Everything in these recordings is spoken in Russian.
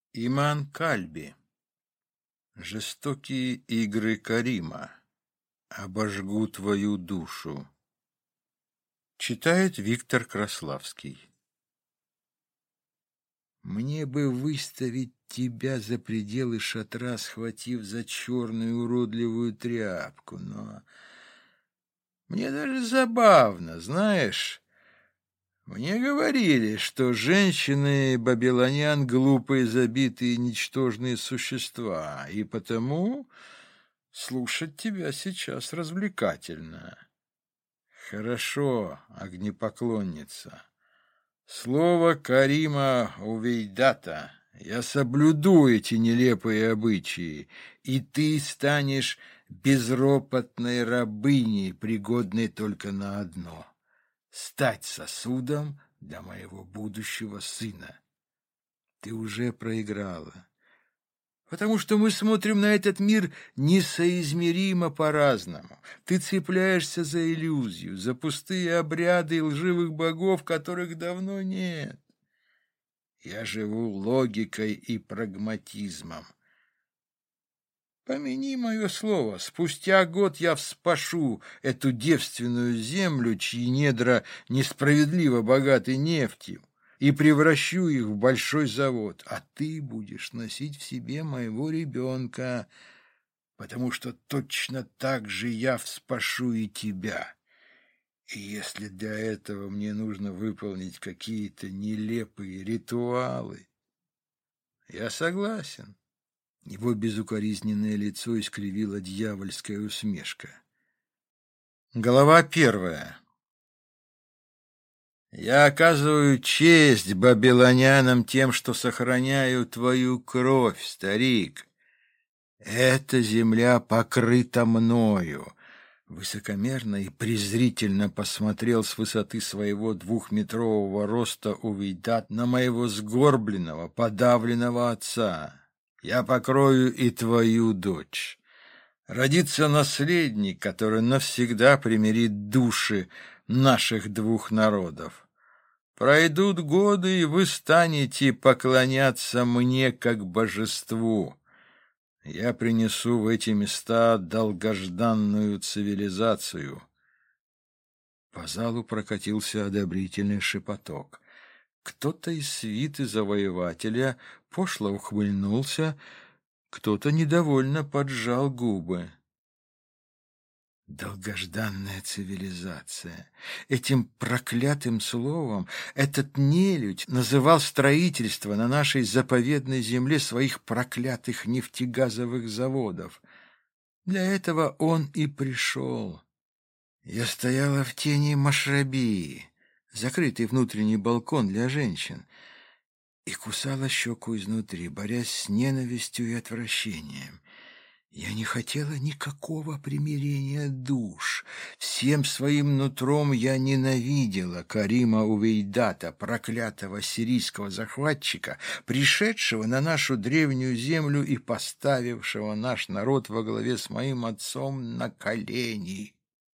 Иман Кальби. Жестокие игры Карима обожгу твою душу. Читает Виктор Краславский. Мне бы выставить тебя за пределы шатра, схватив за черную уродливую тряпку, но мне даже забавно, знаешь. Мне говорили, что женщины бабилонян глупые, забитые, ничтожные существа, и потому слушать тебя сейчас развлекательно. Хорошо, огнепоклонница. Слово Карима Увейдата. Я соблюду эти нелепые обычаи, и ты станешь безропотной рабыней, пригодной только на одно — стать сосудом для моего будущего сына. Ты уже проиграла, потому что мы смотрим на этот мир несоизмеримо по-разному. Ты цепляешься за иллюзию, за пустые обряды и лживых богов, которых давно нет. Я живу логикой и прагматизмом. Помяни мое слово, спустя год я вспашу эту девственную землю, чьи недра несправедливо богаты нефтью, и превращу их в большой завод, а ты будешь носить в себе моего ребенка, потому что точно так же я вспашу и тебя. И если для этого мне нужно выполнить какие-то нелепые ритуалы, я согласен. Его безукоризненное лицо искривила дьявольская усмешка. Глава 1. Я оказываю честь бабилонянам тем, что сохраняю твою кровь, старик. Эта земля покрыта мною. Высокомерно и презрительно посмотрел с высоты своего 2-метрового роста Увейдат на моего сгорбленного, подавленного отца. Я покрою и твою дочь. Родится наследник, который навсегда примирит души наших двух народов. Пройдут годы, и вы станете поклоняться мне как божеству. Я принесу в эти места долгожданную цивилизацию. По залу прокатился одобрительный шепоток. Кто-то из свиты завоевателя пошло ухмыльнулся, кто-то недовольно поджал губы. Долгожданная цивилизация. Этим проклятым словом этот нелюдь называл строительство на нашей заповедной земле своих проклятых нефтегазовых заводов. Для этого он и пришел. Я стояла в тени Машрабии, закрытый внутренний балкон для женщин, и кусала щеку изнутри, борясь с ненавистью и отвращением. Я не хотела никакого примирения душ. Всем своим нутром я ненавидела Карима Увейдата, проклятого сирийского захватчика, пришедшего на нашу древнюю землю и поставившего наш народ во главе с моим отцом на колени.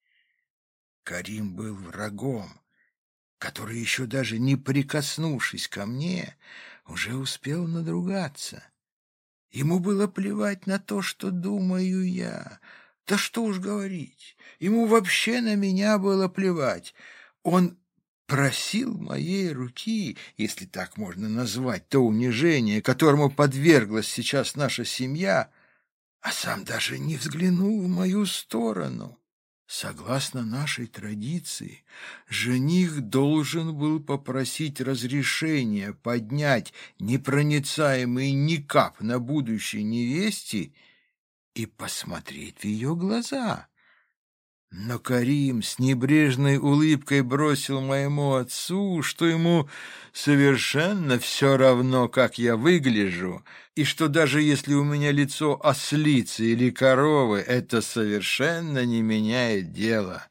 Карим был врагом, который, еще даже не прикоснувшись ко мне, уже успел надругаться. Ему было плевать на то, что думаю я. Да что уж говорить, ему вообще на меня было плевать. Он просил моей руки, если так можно назвать то унижение, которому подверглась сейчас наша семья, а сам даже не взглянул в мою сторону. Согласно нашей традиции, жених должен был попросить разрешения поднять непроницаемый никап на будущей невесте и посмотреть в ее глаза. Но Карим с небрежной улыбкой бросил моему отцу, что ему совершенно все равно, как я выгляжу, и что даже если у меня лицо ослицы или коровы, это совершенно не меняет дело.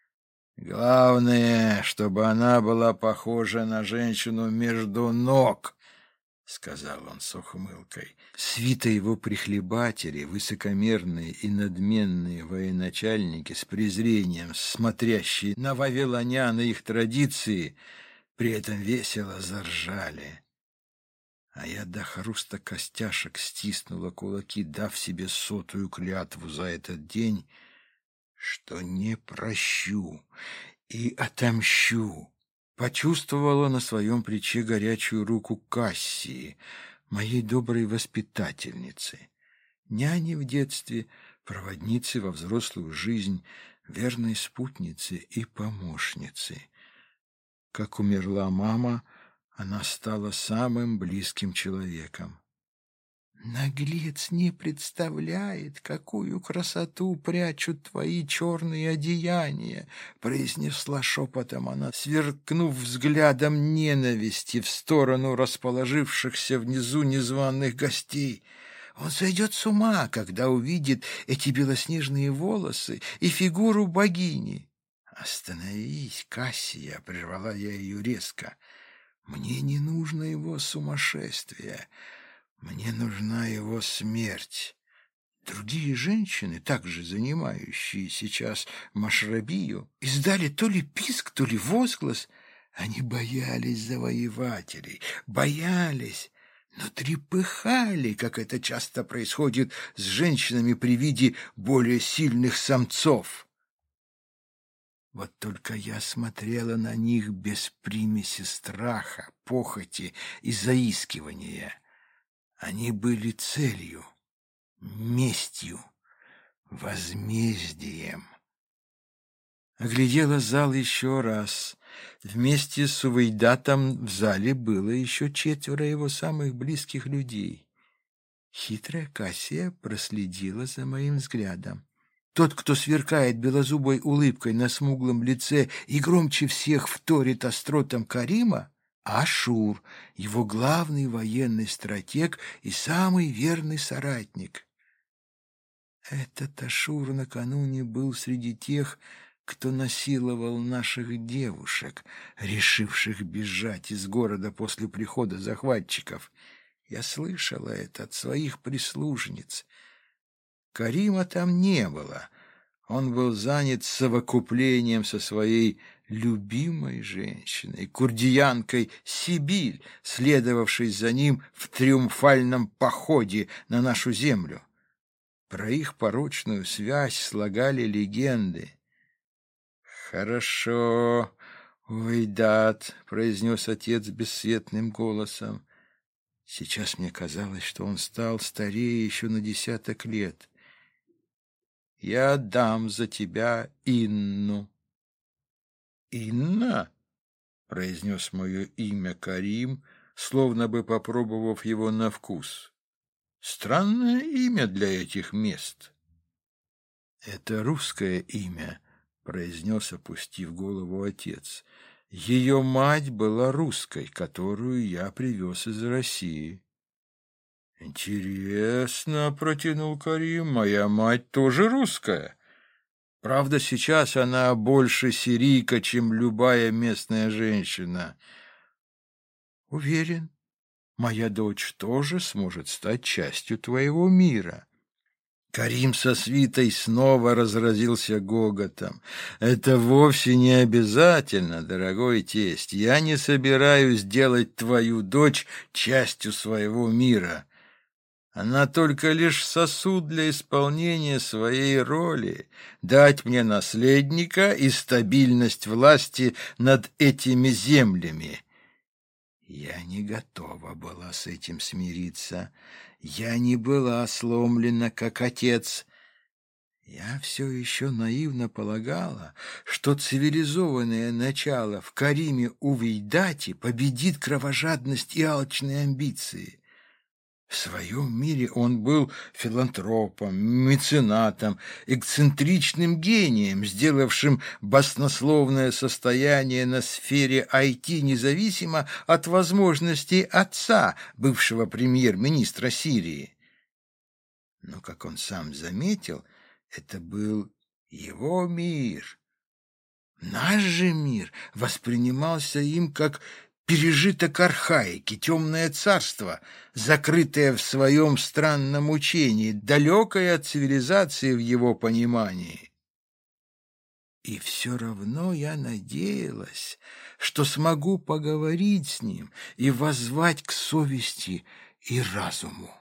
Главное, чтобы она была похожа на женщину между ног, — сказал он с ухмылкой. Свита его прихлебатели, высокомерные и надменные военачальники, с презрением смотрящие на вавилонян и их традиции, при этом весело заржали. А я до хруста костяшек стиснула кулаки, дав себе 100-ю клятву за этот день, что не прощу и отомщу. Почувствовала на своем плече горячую руку Кассии, моей доброй воспитательницы, няни в детстве, проводницы во взрослую жизнь, верной спутницы и помощницы. Как умерла мама, она стала самым близким человеком. «Наглец не представляет, какую красоту прячут твои черные одеяния», — произнесла шепотом она, сверкнув взглядом ненависти в сторону расположившихся внизу незваных гостей. «Он сойдет с ума, когда увидит эти белоснежные волосы и фигуру богини». «Остановись, Кассия», — прервала я ее резко. «Мне не нужно его сумасшествие. Мне нужна его смерть». Другие женщины, также занимающие сейчас Машрабию, издали то ли писк, то ли возглас. Они боялись завоевателей, боялись, но трепыхали, как это часто происходит с женщинами при виде более сильных самцов. Вот только я смотрела на них без примеси страха, похоти и заискивания. Они были целью, местью, возмездием. Оглядела зал еще раз. Вместе с Увейдатом в зале было еще 4 его самых близких людей. Хитрая Кассия проследила за моим взглядом. Тот, кто сверкает белозубой улыбкой на смуглом лице и громче всех вторит остротам Карима, Ашур, его главный военный стратег и самый верный соратник. Этот Ашур накануне был среди тех, кто насиловал наших девушек, решивших бежать из города после прихода захватчиков. Я слышала это от своих прислужниц. Карима там не было. Он был занят совокуплением со своей любимой женщиной, курдиянкой Сибиль, следовавшей за ним в триумфальном походе на нашу землю. Про их порочную связь слагали легенды. «Хорошо, Увейдат», — произнес отец бесцветным голосом. Сейчас мне казалось, что он стал старее еще на 10 лет. «Я отдам за тебя Инну». «Инна?» — произнес мое имя Карим, словно бы попробовав его на вкус. «Странное имя для этих мест». «Это русское имя», — произнес, опустив голову отец. «Ее мать была русской, которую я привез из России». «Интересно», — протянул Карим, — «моя мать тоже русская. Правда, сейчас она больше сирийка, чем любая местная женщина». «Уверен, моя дочь тоже сможет стать частью твоего мира». Карим со свитой снова разразился гоготом. «Это вовсе не обязательно, дорогой тесть. Я не собираюсь делать твою дочь частью своего мира. Она только лишь сосуд для исполнения своей роли, дать мне наследника и стабильность власти над этими землями». Я не готова была с этим смириться. Я не была сломлена, как отец. Я все еще наивно полагала, что цивилизованное начало в Кариме Увейдате победит кровожадность и алчные амбиции. В своем мире он был филантропом, меценатом, эксцентричным гением, сделавшим баснословное состояние на сфере IT независимо от возможностей отца, бывшего премьер-министра Сирии. Но, как он сам заметил, это был его мир. Наш же мир воспринимался им как пережиток архаики, темное царство, закрытое в своем странном учении, далекое от цивилизации в его понимании. И все равно я надеялась, что смогу поговорить с ним и воззвать к совести и разуму.